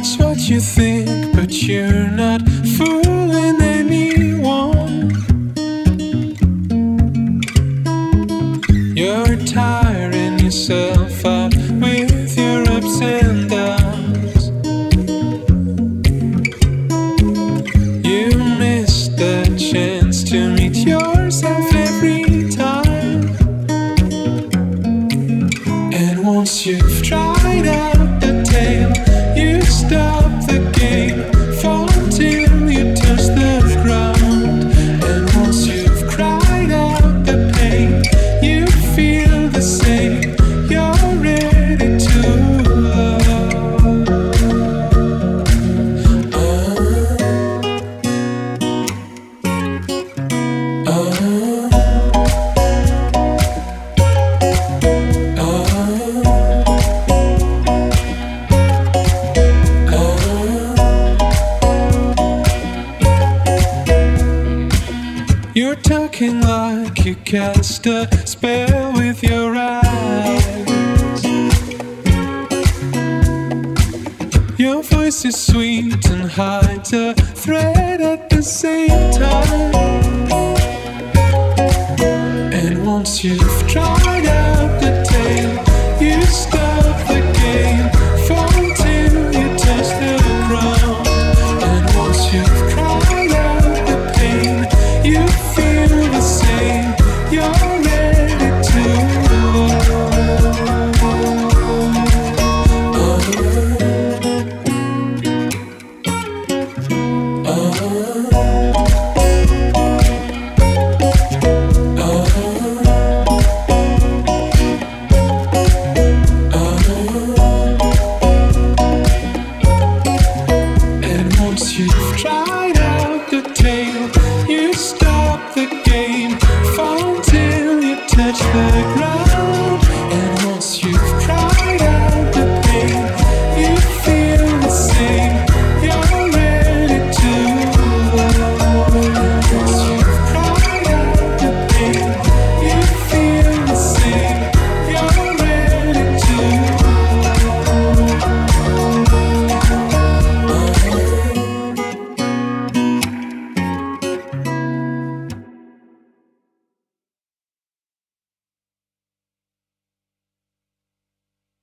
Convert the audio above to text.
That's what you think, but you're not fooling anyone. You're tiring yourself out with your ups and downs. You miss the chance to meet yourself every time. And once you've tried out the tale, you stop the game, fall till you touch the ground. And once you've cried out the pain, you feel the same, you're ready to love. You're talking like you cast a spell with your eyes. Your voice is sweet and hides a threat at the same time. And once you've tried out